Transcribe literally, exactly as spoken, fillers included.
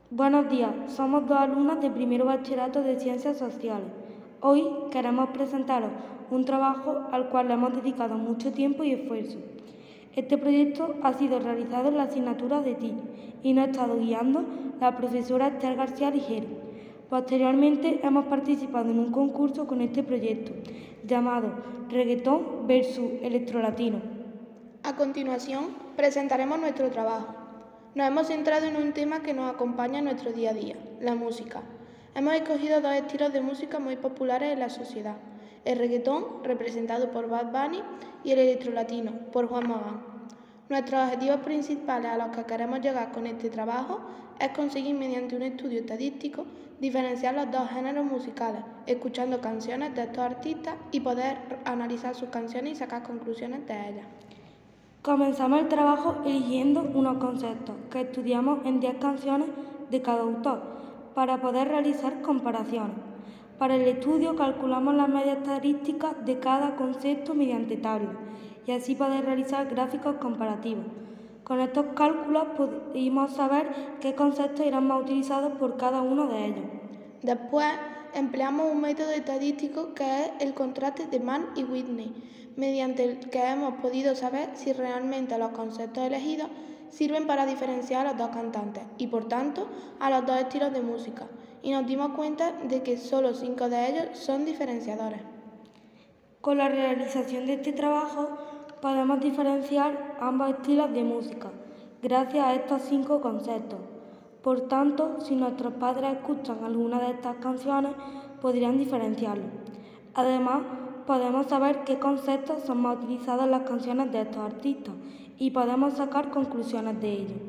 Buenos días, somos dos alumnas de primero bachillerato de Ciencias Sociales. Hoy queremos presentaros un trabajo al cual le hemos dedicado mucho tiempo y esfuerzo. Este proyecto ha sido realizado en la asignatura de T I y nos ha estado guiando la profesora Esther García Ligero. Posteriormente hemos participado en un concurso con este proyecto llamado Reggaetón versus Electrolatino. A continuación, presentaremos nuestro trabajo. Nos hemos centrado en un tema que nos acompaña en nuestro día a día, la música. Hemos escogido dos estilos de música muy populares en la sociedad: el reggaetón, representado por Bad Bunny, y el electrolatino, por Juan Magán. Nuestros objetivos principales a los que queremos llegar con este trabajo es conseguir, mediante un estudio estadístico, diferenciar los dos géneros musicales, escuchando canciones de estos artistas y poder analizar sus canciones y sacar conclusiones de ellas. Comenzamos el trabajo eligiendo unos conceptos que estudiamos en diez canciones de cada autor para poder realizar comparaciones. Para el estudio calculamos la media estadística de cada concepto mediante tablas y así poder realizar gráficos comparativos. Con estos cálculos pudimos saber qué conceptos irán más utilizados por cada uno de ellos. Después empleamos un método estadístico que es el contraste de Mann y Whitney, mediante el que hemos podido saber si realmente los conceptos elegidos sirven para diferenciar a los dos cantantes y, por tanto, a los dos estilos de música, y nos dimos cuenta de que solo cinco de ellos son diferenciadores. Con la realización de este trabajo podemos diferenciar ambos estilos de música gracias a estos cinco conceptos. Por tanto, si nuestros padres escuchan alguna de estas canciones, podrían diferenciarlo. Además, podemos saber qué conceptos son más utilizados en las canciones de estos artistas y podemos sacar conclusiones de ello.